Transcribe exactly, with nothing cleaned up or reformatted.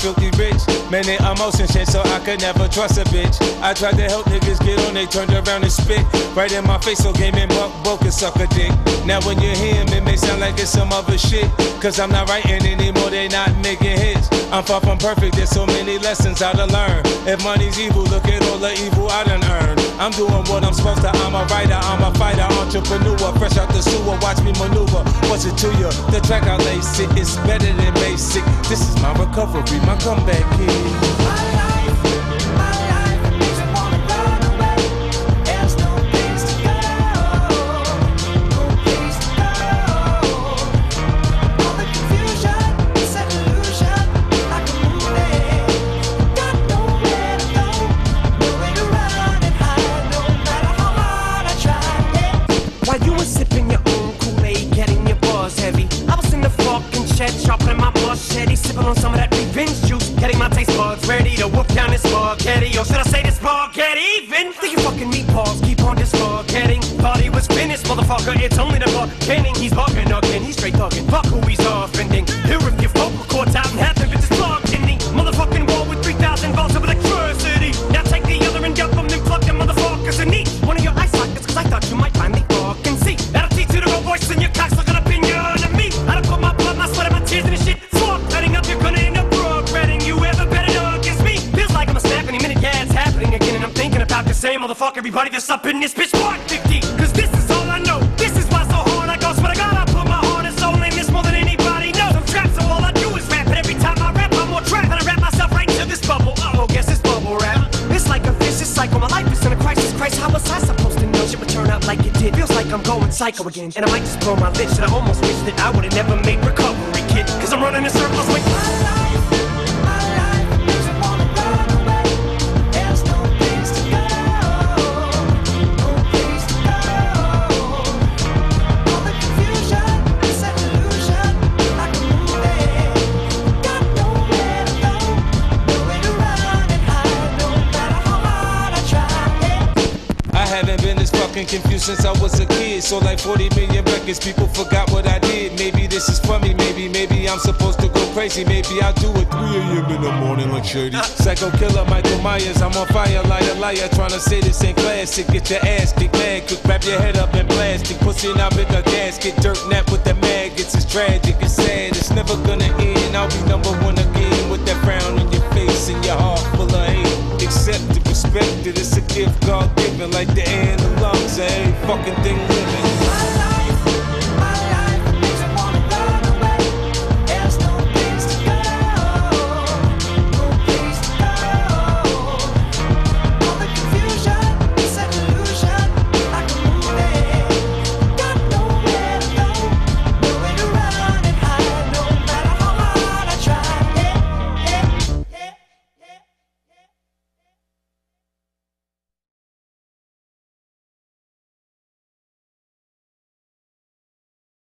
filthy rich. Man, they emotion shit, so I could never trust a bitch. I tried to help niggas get on, they turned around and spit right in my face, so game and buck broke and suck a dick. Now when you hear him, it may sound like it's some other shit, cause I'm not writing anymore, they not making hits. I'm far from perfect, there's so many lessons I to learn. If money's evil, look at all the evil I done earned. I'm doing what I'm supposed to, I'm a writer, I'm a fighter, entrepreneur, fresh out the sewer, watch me maneuver. What's it to you? The track I lace it, it's better than basic. This is my recovery, my comeback kid. Sharpening my machete, sipping on some of that revenge juice, getting my taste buds ready to whoop down this spaghetti. Or should I say this spaghetti even? Think you fucking meatballs, keep on this forgetting. Thought he was finished, motherfucker, it's only the beginning. He's bugging again, he's straight thugging. Fuck who he's offending. Here if your vocal cords out and half of it's plugged in the motherfucking wall with three thousand volts of electricity. Now take the other and get them and plug them motherfuckers in each one of your eye sockets, cause I thought you might finally fucking see. That'll teach you to go voice in your cocks looking up in your enemy. I done put my blood, my sweat, and my tears in this shit. Cutting up, you're gonna end up regretting you ever better know against me. Feels like I'm a snap any minute, yeah, it's happening again. And I'm thinking about the same motherfucker, everybody that's up in this bitch. one fifty, cause this is all I know. This is why so hard I go. Swear to God, I put my heart and soul in this more than anybody knows. I'm trapped, so all I do is rap. And every time I rap, I'm more trapped. And I wrap myself right into this bubble. Oh, guess it's bubble wrap. It's like a vicious cycle. My life is in a crisis. Christ, how was I supposed to know shit would turn out like it did? Feels like I'm going psycho again. And I might just blow my lid. And I almost wish that I would've never made recovery, kid. Cause I'm running in circles with my life, my life makes me wanna run away. There's no place to go, no place to go. All the confusion, this illusion, like a movie. Got nowhere to go, nowhere to run and hide. No matter how hard I try. I haven't been this fucking confused since I was a kid. So like forty million records, people forgot what I did. Maybe this is funny, maybe, maybe I'm supposed to go crazy. Maybe I'll do it three a.m. in the morning like Shady. Psycho killer Michael Myers, I'm on fire, liar, liar. Trying to say this ain't classic, get your ass kicked, mad quick, wrap your head up in plastic. Pussy now in a gasket, dirt nap with the maggots. It's tragic, it's sad, it's never gonna end. I'll be number one again with that frown on your face and your heart full of hate. Accept it, respect it, it's a gift God